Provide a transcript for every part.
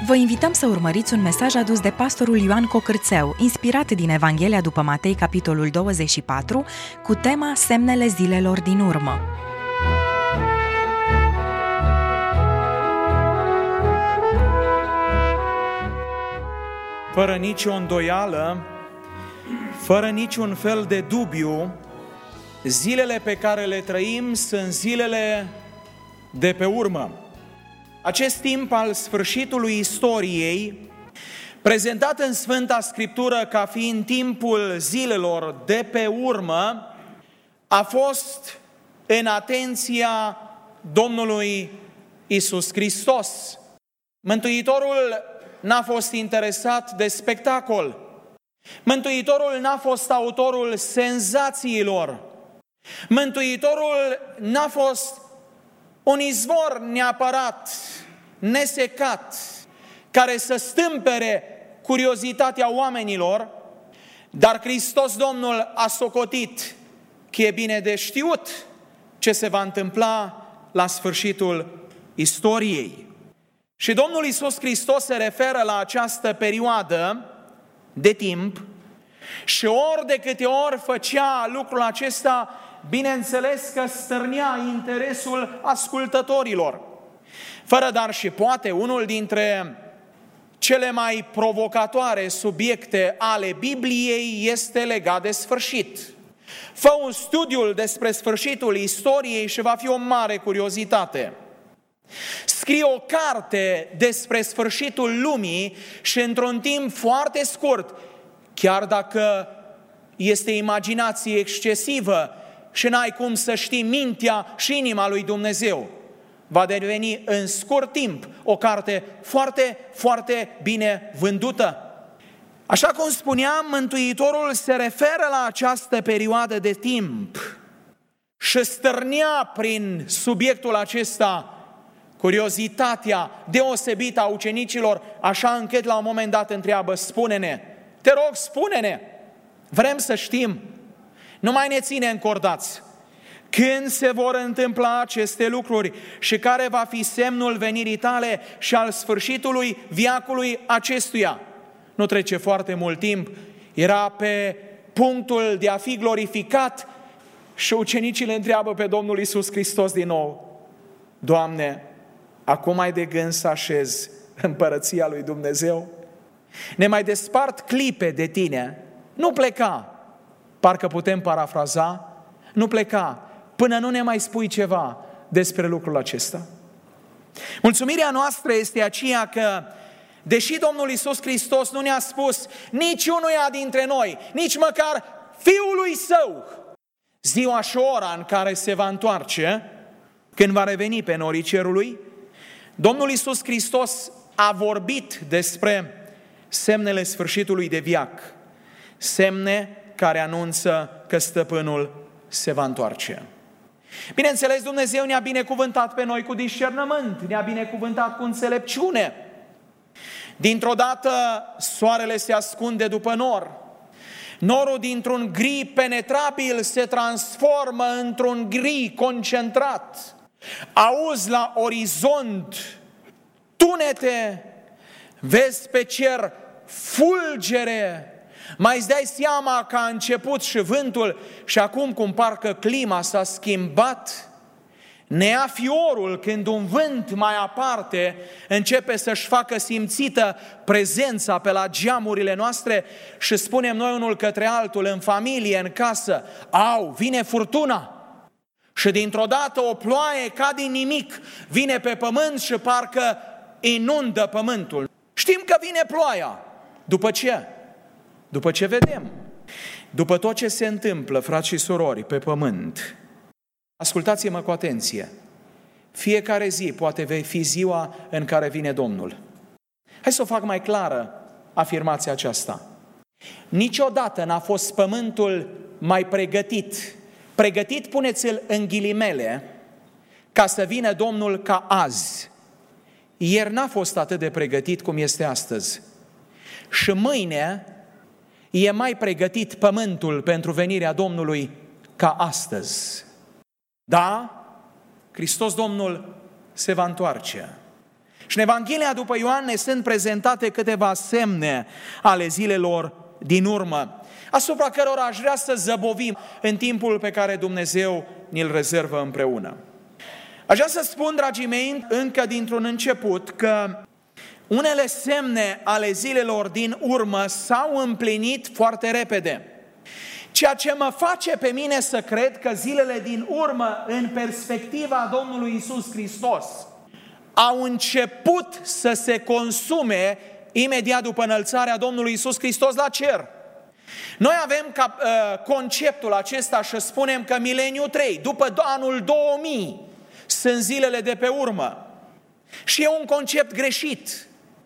Vă invităm să urmăriți un mesaj adus de pastorul Ioan Cocârțeu, inspirat din Evanghelia după Matei, capitolul 24, cu tema Semnele zilelor din urmă. Fără nicio îndoială, fără niciun fel de dubiu, zilele pe care le trăim sunt zilele de pe urmă. Acest timp al sfârșitului istoriei, prezentat în Sfânta Scriptură ca fiind timpul zilelor de pe urmă, a fost în atenția Domnului Iisus Hristos. Mântuitorul n-a fost interesat de spectacol. Mântuitorul n-a fost autorul senzațiilor. Mântuitorul n-a fost un izvor neapărat, nesecat, care să stâmpere curiozitatea oamenilor, dar Hristos Domnul a socotit că e bine de știut ce se va întâmpla la sfârșitul istoriei. Și Domnul Iisus Hristos se referă la această perioadă de timp și ori de câte ori făcea lucrul acesta, bineînțeles că stârnea interesul ascultătorilor. Fără dar și poate, unul dintre cele mai provocatoare subiecte ale Bibliei este legat de sfârșit. Fă un studiu despre sfârșitul istoriei și va fi o mare curiozitate. Scrie o carte despre sfârșitul lumii și într-un timp foarte scurt, chiar dacă este imaginație excesivă și n-ai cum să știi mintea și inima lui Dumnezeu, va deveni în scurt timp o carte foarte, foarte bine vândută. Așa cum spuneam, Mântuitorul se referă la această perioadă de timp și stârnea prin subiectul acesta curiozitatea deosebită a ucenicilor, așa încât la un moment dat întreabă: spune-ne, te rog, spune-ne, vrem să știm, nu mai ne ține încordați. Când se vor întâmpla aceste lucruri și care va fi semnul venirii tale și al sfârșitului veacului acestuia? Nu trece foarte mult timp, era pe punctul de a fi glorificat și ucenicii le întreabă pe Domnul Iisus Hristos din nou: Doamne, acum ai de gând să așezi împărăția lui Dumnezeu? Ne mai despart clipe de tine, nu pleca, parcă putem parafraza, nu pleca până nu ne mai spui ceva despre lucrul acesta. Mulțumirea noastră este aceea că, deși Domnul Iisus Hristos nu ne-a spus niciunuia dintre noi, nici măcar Fiului Său, ziua și ora în care se va întoarce, când va reveni pe norii cerului, Domnul Iisus Hristos a vorbit despre semnele sfârșitului de veac, semne care anunță că stăpânul se va întoarce. Bineînțeles, Dumnezeu ne-a binecuvântat pe noi cu discernământ, ne-a binecuvântat cu înțelepciune. Dintr-o dată, soarele se ascunde după nor. Norul dintr-un gri penetrabil se transformă într-un gri concentrat. Auzi la orizont tunete, vezi pe cer fulgere, mai îți dai seama că a început și vântul și acum cum parcă clima s-a schimbat. Ne ia fiorul când un vânt mai aparte începe să-și facă simțită prezența pe la geamurile noastre și spunem noi unul către altul, în familie, în casă: au, vine furtuna. Și dintr-o dată o ploaie ca din nimic vine pe pământ și parcă inundă pământul. Știm că vine ploaia. După ce? După ce vedem. După tot ce se întâmplă, frați și surori, pe pământ. Ascultați-mă cu atenție. Fiecare zi poate fi ziua în care vine Domnul. Hai să o fac mai clară afirmația aceasta. Niciodată n-a fost pământul mai pregătit. Pregătit, puneți-l în ghilimele, ca să vină Domnul ca azi. Ieri n-a fost atât de pregătit cum este astăzi. Și mâine e mai pregătit pământul pentru venirea Domnului ca astăzi. Da, Hristos Domnul se va întoarce. Și în Evanghelia după Ioan ne sunt prezentate câteva semne ale zilelor din urmă, asupra cărora aș vrea să zăbovim în timpul pe care Dumnezeu ni-l rezervă împreună. Aș vrea să spun, dragii mei, încă dintr-un început, că unele semne ale zilelor din urmă s-au împlinit foarte repede. Ceea ce mă face pe mine să cred că zilele din urmă, în perspectiva Domnului Iisus Hristos, au început să se consume imediat după înălțarea Domnului Iisus Hristos la cer. Noi avem conceptul acesta și spunem că mileniul 3, după anul 2000, sunt zilele de pe urmă. Și e un concept greșit.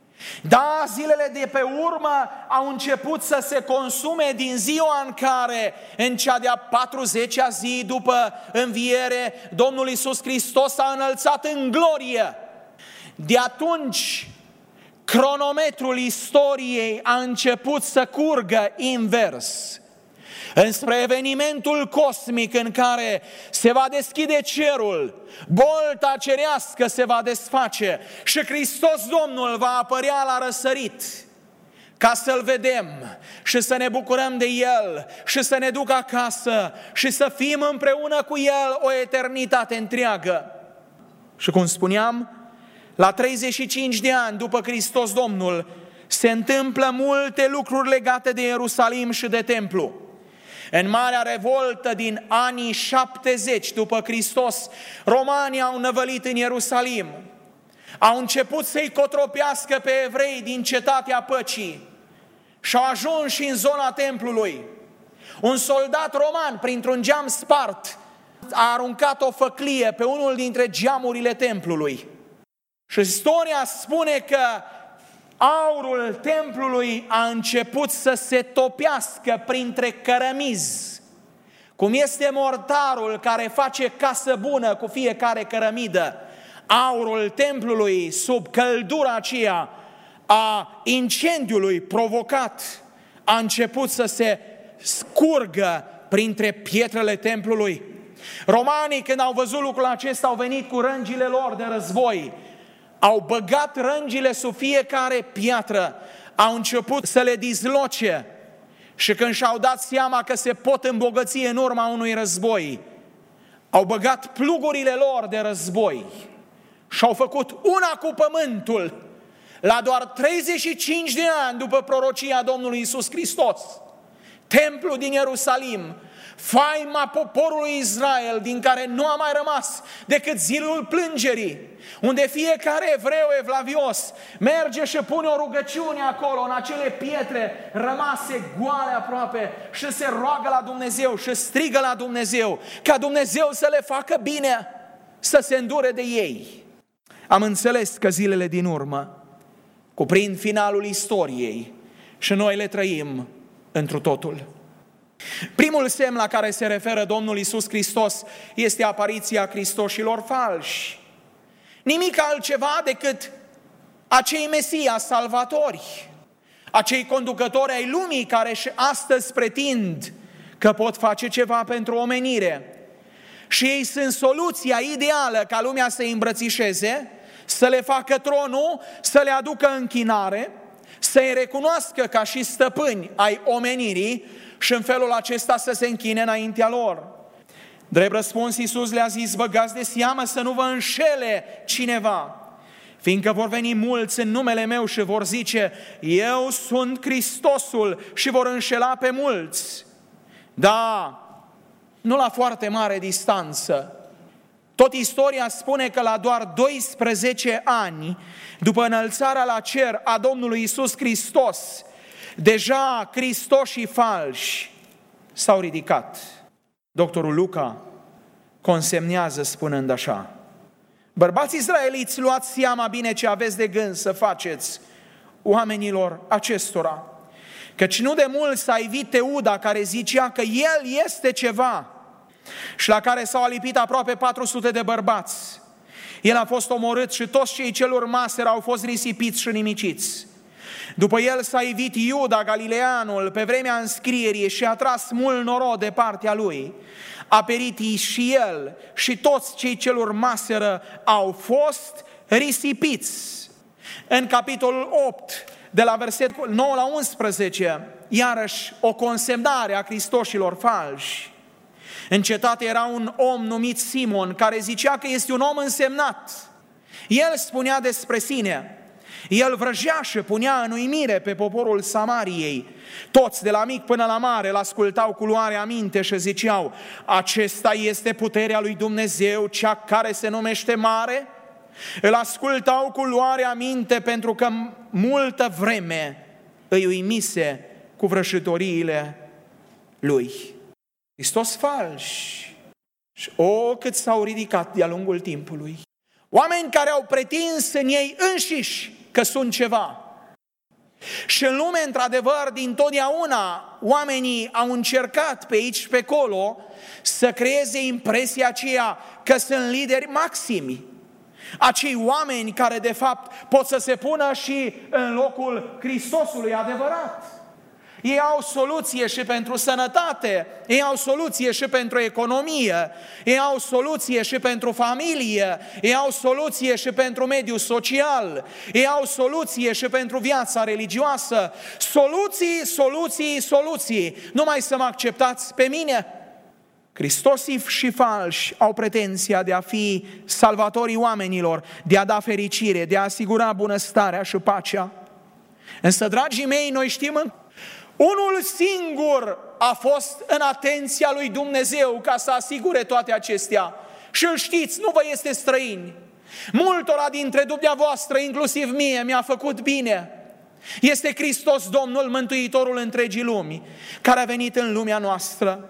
Da, zilele de pe urmă au început să se consume din ziua în care, în cea de-a 40-a zi după înviere, Domnul Iisus Hristos a înălțat în glorie. De atunci, cronometrul istoriei a început să curgă invers, înspre evenimentul cosmic în care se va deschide cerul, bolta cerească se va desface și Hristos Domnul va apărea la răsărit, ca să-L vedem și să ne bucurăm de El și să ne ducă acasă și să fim împreună cu El o eternitate întreagă. Și cum spuneam, la 35 de ani după Hristos Domnul se întâmplă multe lucruri legate de Ierusalim și de templu. În marea revoltă din anii 70 după Hristos, romanii au năvălit în Ierusalim. Au început să-i cotropească pe evrei din Cetatea Păcii și au ajuns și în zona templului. Un soldat roman, printr-un geam spart, a aruncat o făclie pe unul dintre geamurile templului. Și istoria spune că aurul templului a început să se topească printre cărămizi, cum este mortarul care face casă bună cu fiecare cărămidă. Aurul templului, sub căldura aceea a incendiului provocat, a început să se scurgă printre pietrele templului. Romanii, când au văzut lucrul acesta, au venit cu rângile lor de război. Au băgat rângile sub fiecare piatră, au început să le dizloce și când și-au dat seama că se pot îmbogăți în urma unui război, au băgat plugurile lor de război și au făcut una cu pământul la doar 35 de ani după prorocia Domnului Iisus Hristos. Templul din Ierusalim, faima poporului Israel, din care nu a mai rămas decât zilul plângerii, unde fiecare evreu evlavios merge și pune o rugăciune acolo, în acele pietre rămase goale aproape, și se roagă la Dumnezeu și strigă la Dumnezeu, ca Dumnezeu să le facă bine, să se îndure de ei. Am înțeles că zilele din urmă cuprind finalul istoriei și noi le trăim întru totul. Primul semn la care se referă Domnul Iisus Hristos este apariția Hristoșilor falși. Nimic altceva decât acei Mesia salvatori, acei conducători ai lumii care și astăzi pretind că pot face ceva pentru omenire. Și ei sunt soluția ideală ca lumea să îi îmbrățișeze, să le facă tronul, să le aducă închinare, să-i recunoască ca și stăpâni ai omenirii și în felul acesta să se închine înaintea lor. Drept răspuns, Iisus le-a zis: băgați de seamă să nu vă înșele cineva, fiindcă vor veni mulți în numele meu și vor zice: eu sunt Hristosul, și vor înșela pe mulți. Da, nu la foarte mare distanță. Tot istoria spune că la doar 12 ani după înălțarea la cer a Domnului Iisus Hristos, deja Hristoșii falși s-au ridicat. Doctorul Luca consemnează spunând așa: bărbați israeliți, luați seama bine ce aveți de gând să faceți oamenilor acestora, căci nu de mult s-a ivit Teuda, care zicea că el este ceva și la care s-au alipit aproape 400 de bărbați. El a fost omorât și toți cei ce-l urmaseră au fost risipiți și nimiciți. După el s-a ivit Iuda Galileanul pe vremea înscrierii și a tras mult norod de partea lui. A perit și el și toți cei ce-l urmaseră au fost risipiți În capitolul 8, de la versetul 9 la 11, iarăși o consemnare a Hristoșilor falși. În cetate era un om numit Simon, care zicea că este un om însemnat. El spunea despre sine, el vrăjea și punea în uimire pe poporul Samariei. Toți, de la mic până la mare, îl ascultau cu luare aminte și ziceau: acesta este puterea lui Dumnezeu, cea care se numește mare? Îl ascultau cu luare aminte pentru că multă vreme îi uimise cu vrăjitoriile lui. Hristos falși. Și cât s-au ridicat de-a lungul timpului. Oameni care au pretins în ei înșiși că sunt ceva. Și în lume, într-adevăr, dintotdeauna oamenii au încercat pe aici și pe acolo să creeze impresia aceea că sunt lideri maximi. Acei oameni care de fapt pot să se pună și în locul Hristosului adevărat. Ei au soluție și pentru sănătate, ei au soluție și pentru economie, ei au soluție și pentru familie, ei au soluție și pentru mediul social, ei au soluție și pentru viața religioasă. Soluții, soluții, soluții. Numai să mă acceptați pe mine. Hristosi și falși au pretenția de a fi salvatorii oamenilor, de a da fericire, de a asigura bunăstarea și pacea. Însă, dragii mei, noi știm, unul singur a fost în atenția lui Dumnezeu ca să asigure toate acestea. Și îl știți, nu vă este străin. Multora dintre dumneavoastră, inclusiv mie, mi-a făcut bine. Este Hristos Domnul, Mântuitorul întregii lumi, care a venit în lumea noastră.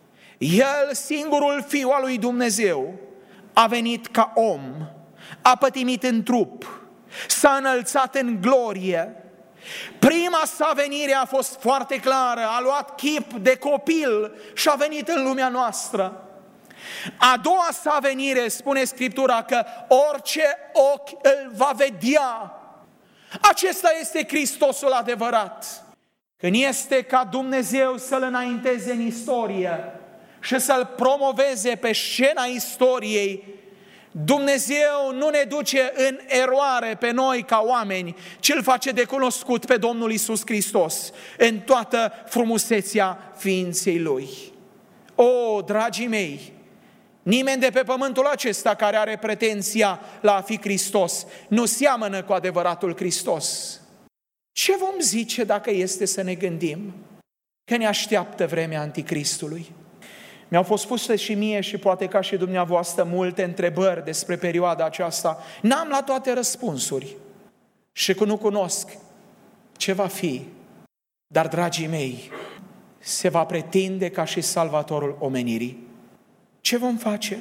El, singurul Fiu al lui Dumnezeu, a venit ca om, a pătimit în trup, s-a înălțat în glorie. Prima sa venire a fost foarte clară, a luat chip de copil și a venit în lumea noastră. A doua sa venire, spune Scriptura, că orice ochi îl va vedea. Acesta este Hristosul adevărat. Când este ca Dumnezeu să-L înainteze în istorie și să-L promoveze pe scena istoriei, Dumnezeu nu ne duce în eroare pe noi ca oameni, ci îl face de cunoscut pe Domnul Iisus Hristos în toată frumusețea ființei Lui. O, dragii mei, nimeni de pe pământul acesta care are pretenția la a fi Hristos nu seamănă cu adevăratul Hristos. Ce vom zice dacă este să ne gândim că ne așteaptă vremea Anticristului? Mi-au fost puse și mie și poate ca și dumneavoastră multe întrebări despre perioada aceasta. N-am la toate răspunsuri și nu cunosc ce va fi. Dar, dragii mei, se va pretinde ca și salvatorul omenirii. Ce vom face?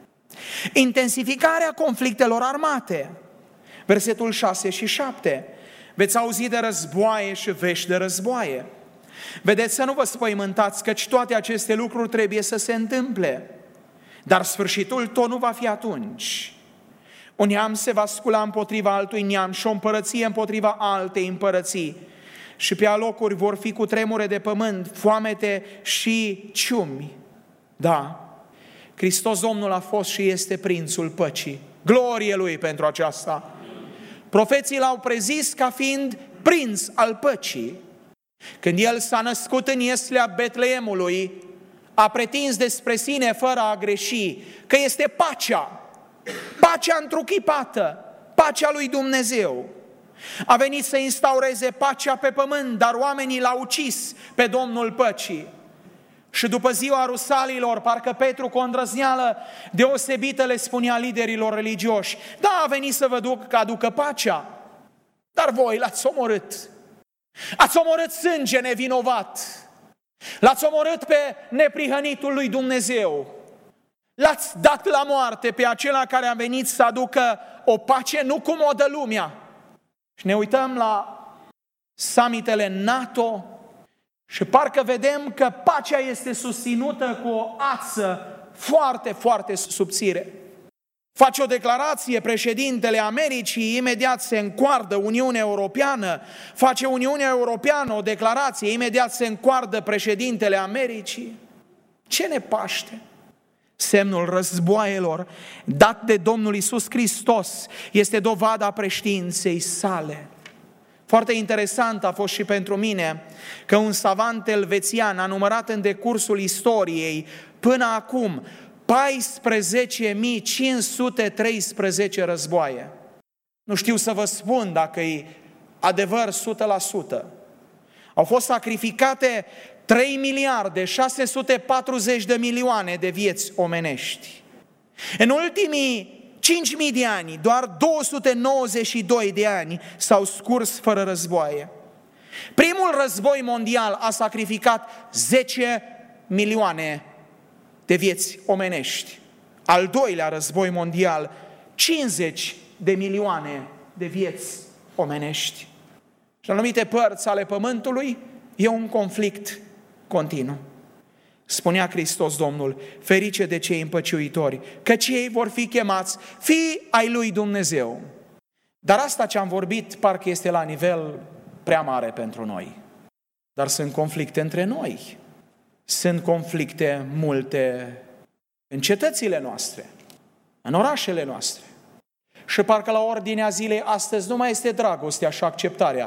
Intensificarea conflictelor armate. Versetul 6 și 7. Veți auzi de războaie și vești de războaie. Vedeți, să nu vă spăimântați, căci toate aceste lucruri trebuie să se întâmple. Dar sfârșitul tot nu va fi atunci. Un neam se va scula împotriva altui neam și o împărăție împotriva altei împărății. Și pe alocuri vor fi cutremure de pământ, foamete și ciumi. Da, Hristos Domnul a fost și este Prințul Păcii. Glorie Lui pentru aceasta. Profeții l-au prezis ca fiind Prinț al Păcii. Când El s-a născut în ieslea Betleemului, a pretins despre sine, fără a greși, că este pacea, pacea întruchipată, pacea lui Dumnezeu. A venit să instaureze pacea pe pământ, dar oamenii l-au ucis pe Domnul Păcii. Și după ziua rusalilor, parcă Petru cu o îndrăzneală deosebită le spunea liderilor religioși: da, a venit să vă aducă pacea, dar voi l-ați omorât. Ați omorât sânge nevinovat, l-ați omorât pe neprihănitul lui Dumnezeu, l-ați dat la moarte pe acela care a venit să aducă o pace nu cum o dă lumea. Și ne uităm la summitele NATO și parcă vedem că pacea este susținută cu o ață foarte, foarte subțire. Face o declarație președintele Americii, imediat se încoardă Uniunea Europeană, face Uniunea Europeană o declarație, imediat se încoardă președintele Americii. Ce ne paște? Semnul războaielor dat de Domnul Iisus Hristos este dovada preștiinței sale. Foarte interesant a fost și pentru mine că un savant elvețian a numărat în decursul istoriei până acum 14.513 războaie. Nu știu să vă spun dacă e adevăr 100%. Au fost sacrificate 3 miliarde 640 de milioane de vieți omenești. În ultimii 5.000 de ani, doar 292 de ani s-au scurs fără războaie. Primul război mondial a sacrificat 10 milioane de vieți omenești. Al doilea război mondial, 50 de milioane de vieți omenești. Și în anumite părți ale pământului e un conflict continuu. Spunea Hristos Domnul, ferice de cei împăciuitori, căci ei vor fi chemați fii ai lui Dumnezeu. Dar asta ce am vorbit parcă este la nivel prea mare pentru noi. Dar sunt conflicte între noi. Sunt conflicte multe în cetățile noastre, în orașele noastre. Și parcă la ordinea zilei astăzi nu mai este dragostea și acceptarea,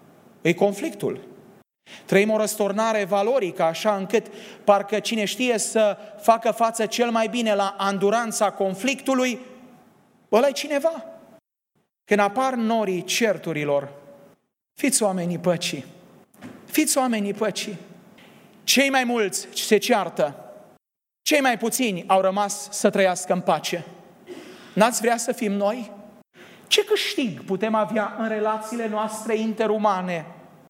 e conflictul. Trăim o răsturnare valorică, așa încât parcă cine știe să facă față cel mai bine la anduranța conflictului, ăla-i cineva. Când apar norii certurilor, fiți oamenii păcii, fiți oamenii păcii. Cei mai mulți se ceartă, cei mai puțini au rămas să trăiască în pace. N-ați vrea să fim noi? Ce câștig putem avea în relațiile noastre interumane?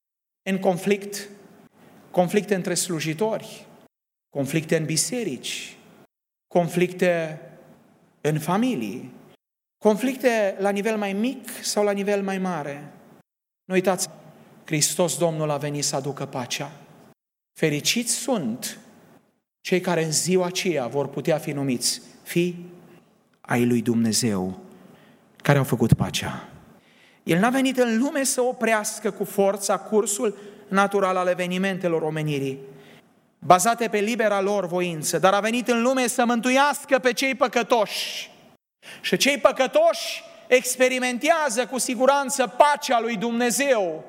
În conflict, conflicte între slujitori, conflicte în biserici, conflicte în familii, conflicte la nivel mai mic sau la nivel mai mare. Nu uitați, Hristos Domnul a venit să aducă pacea. Fericiți sunt cei care în ziua aceea vor putea fi numiți fii ai lui Dumnezeu, care au făcut pacea. El n-a venit în lume să oprească cu forța cursul natural al evenimentelor omenirii, bazate pe libera lor voință, dar a venit în lume să mântuiască pe cei păcătoși. Și cei păcătoși experimentează cu siguranță pacea lui Dumnezeu.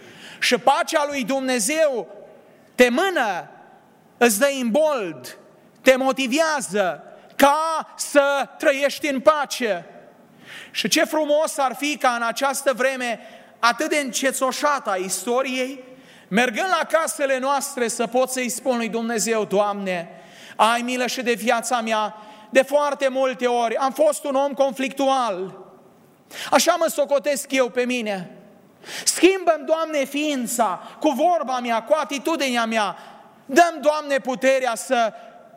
Și pacea lui Dumnezeu te mână, îți dă imbold, te motivează ca să trăiești în pace. Și ce frumos ar fi ca în această vreme atât de încețoșată a istoriei, mergând la casele noastre să pot să-i spun lui Dumnezeu, Doamne, ai milă și de viața mea, de foarte multe ori am fost un om conflictual, așa mă socotesc eu pe mine. Schimbă-mi, Doamne, ființa cu vorba mea, cu atitudinea mea, dă-mi, Doamne, puterea să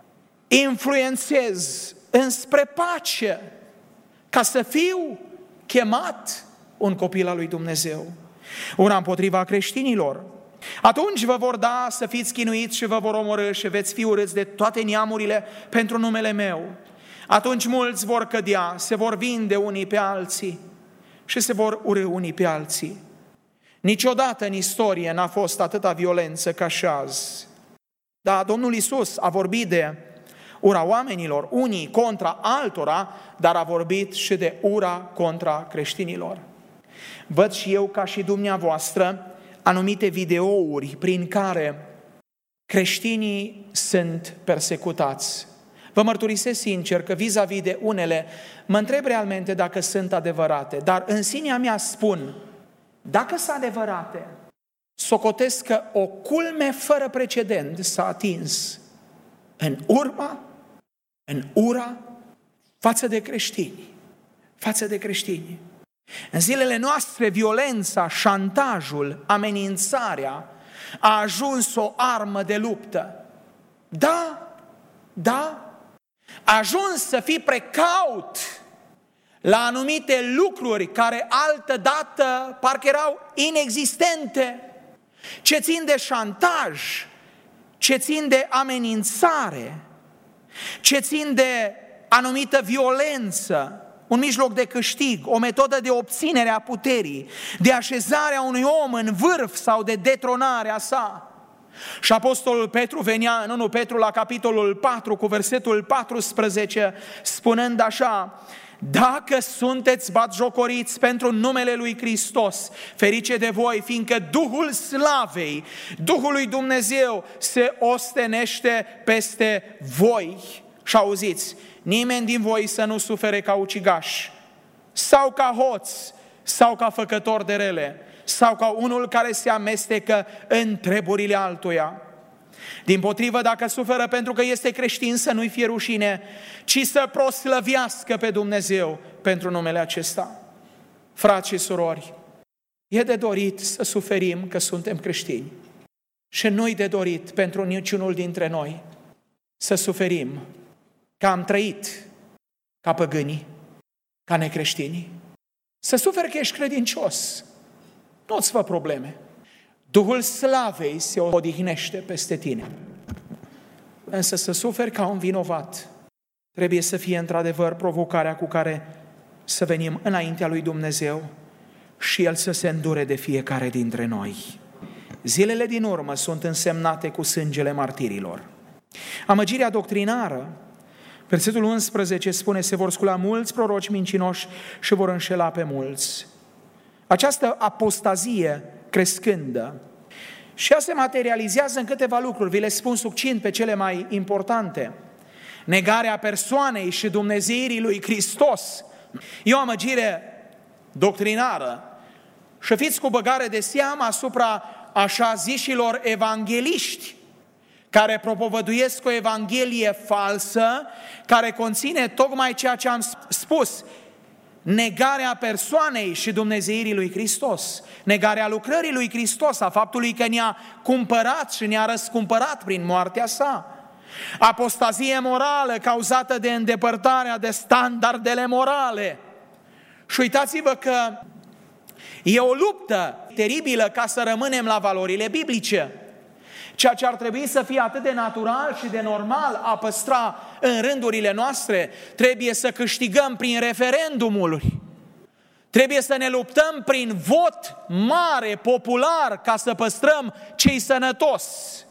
influențez înspre pace, ca să fiu chemat un copil al lui Dumnezeu. Una împotriva creștinilor. Atunci vă vor da să fiți chinuiți și vă vor omorî și veți fi urâți de toate neamurile pentru numele meu. Atunci mulți vor cădea, se vor vinde unii pe alții și se vor urî unii pe alții. Niciodată în istorie n-a fost atâta violență ca și azi. Da, Domnul Iisus a vorbit de ura oamenilor, unii contra altora, dar a vorbit și de ura contra creștinilor. Văd și eu, ca și dumneavoastră, anumite videouri prin care creștinii sunt persecutați. Vă mărturisesc sincer că vis-a-vis de unele, mă întreb realmente dacă sunt adevărate, dar în sinea mea spun, dacă sunt adevărate, socotesc că o culme fără precedent s-a atins în ura față de creștini. În zilele noastre, violența, șantajul, amenințarea a ajuns o armă de luptă. Da, a ajuns să fii precaut la anumite lucruri care altădată parcă erau inexistente, ce țin de șantaj, ce țin de amenințare, ce țin de anumită violență, un mijloc de câștig, o metodă de obținere a puterii, de așezarea unui om în vârf sau de detronarea sa. Și apostolul Petru venea în 1 Petru la capitolul 4 cu versetul 14, spunând așa: dacă sunteți batjocoriți pentru numele lui Hristos, ferice de voi, fiindcă Duhul slavei, Duhul lui Dumnezeu se ostenește peste voi. Și auziți, nimeni din voi să nu sufere ca ucigaș, sau ca hoț, sau ca făcător de rele, sau ca unul care se amestecă în treburile altuia. Dimpotrivă, dacă suferă pentru că este creștin, să nu-i fie rușine, ci să proslăvească pe Dumnezeu pentru numele acesta. Frați și surori, e de dorit să suferim că suntem creștini și nu-i de dorit pentru niciunul dintre noi să suferim că am trăit ca păgânii, ca necreștini. Să suferi că ești credincios, nu-ți fă probleme. Duhul slavei se odihnește peste tine. Însă să suferi ca un vinovat trebuie să fie într-adevăr provocarea cu care să venim înaintea lui Dumnezeu și El să se îndure de fiecare dintre noi. Zilele din urmă sunt însemnate cu sângele martirilor. Amăgirea doctrinară, versetul 11 spune: se vor scula mulți proroci mincinoși și vor înșela pe mulți. Această apostazie crescândă și ea se materializează în câteva lucruri, vi le spun succint pe cele mai importante. Negarea persoanei și dumnezeirii lui Hristos e o amăgire doctrinară și fiți cu băgare de seamă asupra așa zișilor evangheliști care propovăduiesc o evanghelie falsă, care conține tocmai ceea ce am spus: negarea persoanei și dumnezeirii lui Hristos, negarea lucrării lui Hristos, a faptului că ne-a cumpărat și ne-a răscumpărat prin moartea sa. Apostazie morală cauzată de îndepărtarea de standardele morale. Și uitați-vă că e o luptă teribilă ca să rămânem la valorile biblice. Ceea ce ar trebui să fie atât de natural și de normal a păstra în rândurile noastre, trebuie să câștigăm prin referendumuri. Trebuie să ne luptăm prin vot mare, popular, ca să păstrăm ce-i sănătos.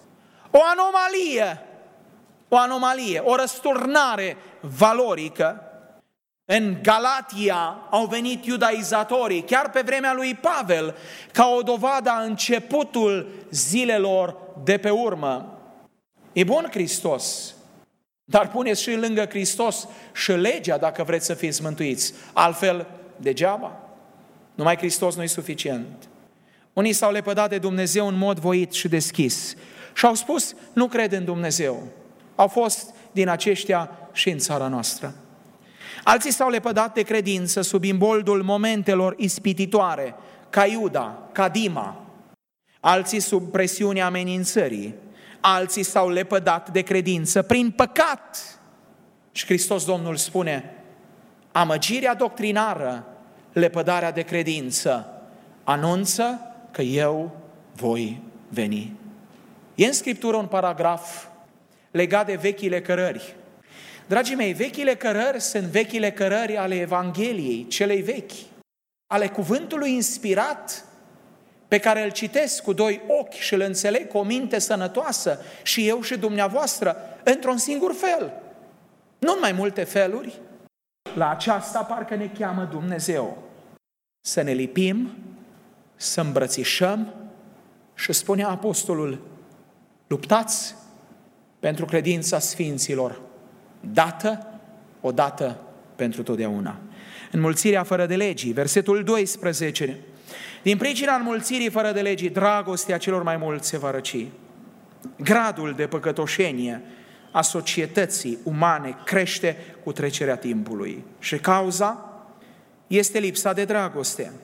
O anomalie, o răsturnare valorică. În Galatia au venit iudaizatorii, chiar pe vremea lui Pavel, ca o dovadă a începutul zilelor de pe urmă. E bun Hristos, dar puneți și lângă Hristos și legea dacă vreți să fiți mântuiți. Altfel, degeaba. Numai Hristos nu e suficient. Unii s-au lepădat de Dumnezeu în mod voit și deschis și au spus: nu cred în Dumnezeu. Au fost din aceștia și în țara noastră. Alții s-au lepădat de credință sub imboldul momentelor ispititoare, ca Iuda, ca Dima. Alții sub presiunea amenințării. Alții s-au lepădat de credință prin păcat. Și Hristos Domnul spune: amăgirea doctrinară, lepădarea de credință, anunță că eu voi veni. E în Scriptură un paragraf legat de vechile cărări. Dragii mei, vechile cărări sunt vechile cărări ale Evangheliei, celei vechi, ale cuvântului inspirat, pe care îl citesc cu doi ochi și îl înțeleg cu o minte sănătoasă, și eu și dumneavoastră, într-un singur fel. Nu în mai multe feluri. La aceasta parcă ne cheamă Dumnezeu. Să ne lipim, să îmbrățișăm și spunea apostolul: luptați pentru credința sfinților, dată, odată pentru totdeauna. Înmulțirea fără de legii, versetul 12. Din pricina înmulțirii fără de legii, dragostea celor mai mulți se va răci. Gradul de păcătoșenie a societății umane crește cu trecerea timpului. Și cauza este lipsa de dragoste.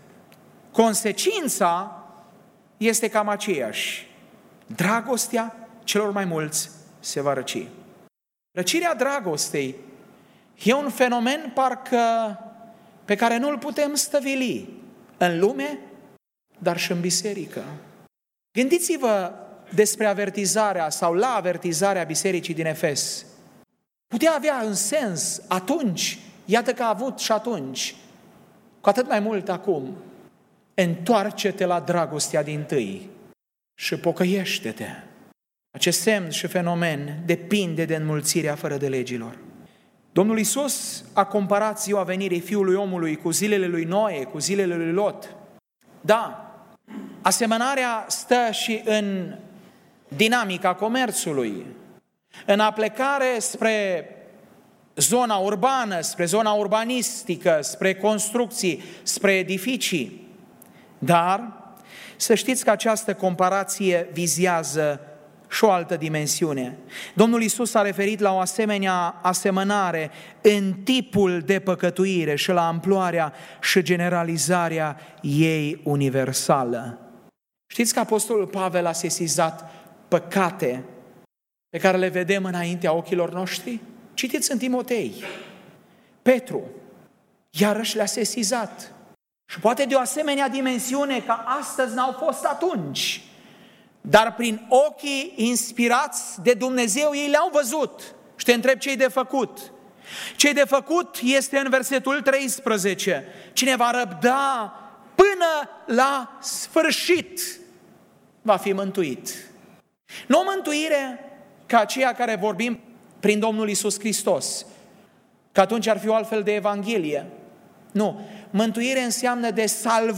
Consecința este cam aceeași. Dragostea celor mai mulți se va răci. Răcirea dragostei e un fenomen parcă pe care nu-l putem stăvili în lume, dar și în biserică. Gândiți-vă despre avertizarea sau la avertizarea bisericii din Efes. Putea avea un sens atunci, iată că a avut și atunci, cu atât mai mult acum. Întoarce-te la dragostea dintâi și pocăiește-te. acest semn și fenomen depinde de înmulțirea fără de legilor. Domnul Iisus a comparat ziua venirii Fiului Omului cu zilele lui Noe, cu zilele lui Lot. Da, asemănarea stă și în dinamica comerțului, în aplecare spre zona urbană, spre zona urbanistică, spre construcții, spre edificii. Dar să știți că această comparație vizează și o altă dimensiune. Domnul Iisus s-a referit la o asemenea asemănare în tipul de păcătuire și la amploarea și generalizarea ei universală. Știți că Apostolul Pavel a sesizat păcate pe care le vedem înaintea ochilor noștri? Citiți în Timotei. Petru iarăși le-a sesizat. Și poate de o asemenea dimensiune ca astăzi n-au fost atunci. Dar prin ochii inspirați de Dumnezeu ei le-au văzut. Și te întreb ce-i de făcut. Ce-i de făcut este în versetul 13. Cine va răbda până la sfârșit va fi mântuit. Nu o mântuire ca aceea care vorbim prin Domnul Iisus Hristos, că atunci ar fi o altfel de Evanghelie. Nu, mântuire înseamnă de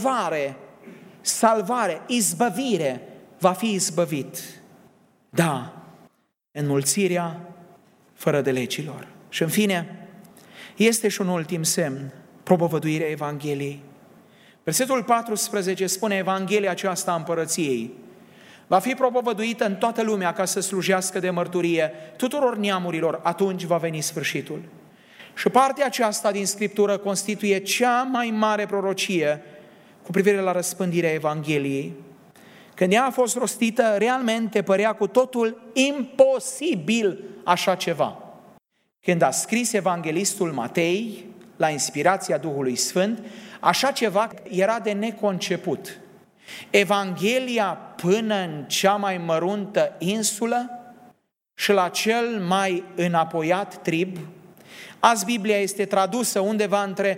salvare, izbăvire, va fi izbăvit. Da, înmulțirea fără de legilor. Și în fine, este și un ultim semn, propovăduirea Evangheliei. Versetul 14 spune: Evanghelia aceasta a împărăției va fi propovăduită în toată lumea ca să slujească de mărturie tuturor neamurilor, atunci va veni sfârșitul. Și partea aceasta din Scriptură constituie cea mai mare prorocie cu privire la răspândirea Evangheliei. Când ea a fost rostită, realmente părea cu totul imposibil așa ceva. Când a scris evanghelistul Matei, la inspirația Duhului Sfânt, așa ceva era de neconceput. Evanghelia până în cea mai măruntă insulă și la cel mai înapoiat trib. Azi Biblia este tradusă undeva între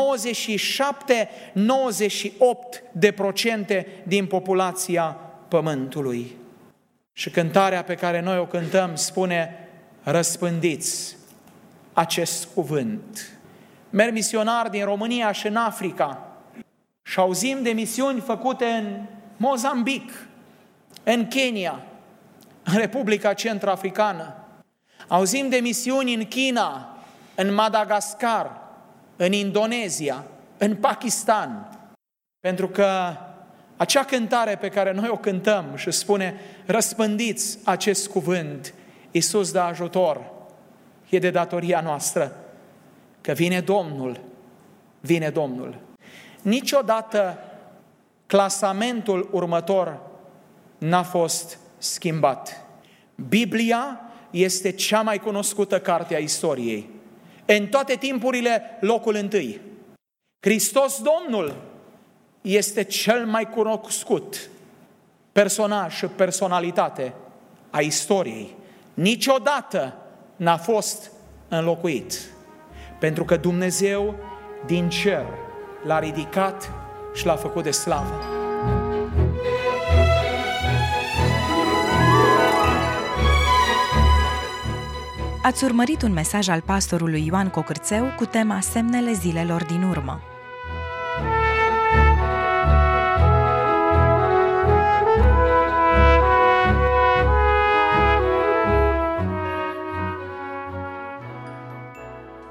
97-98% din populația Pământului. Și cântarea pe care noi o cântăm spune: răspândiți acest cuvânt. Merg misionari din România și în Africa și auzim de misiuni făcute în Mozambic, în Kenya, în Republica Centrafricană. Auzim de misiuni în China, în Madagascar, în Indonezia, în Pakistan. Pentru că acea cântare pe care noi o cântăm și spune: răspândiți acest cuvânt, Iisus dă ajutor, e de datoria noastră, că vine Domnul. Niciodată clasamentul următor n-a fost schimbat. Biblia este cea mai cunoscută carte a istoriei. În toate timpurile, locul întâi. Hristos Domnul este cel mai cunoscut personaj și personalitate a istoriei. Niciodată n-a fost înlocuit. Pentru că Dumnezeu din cer l-a ridicat și l-a făcut de slavă. Ați urmărit un mesaj al pastorului Ioan Cocârțeu cu tema Semnele zilelor din urmă.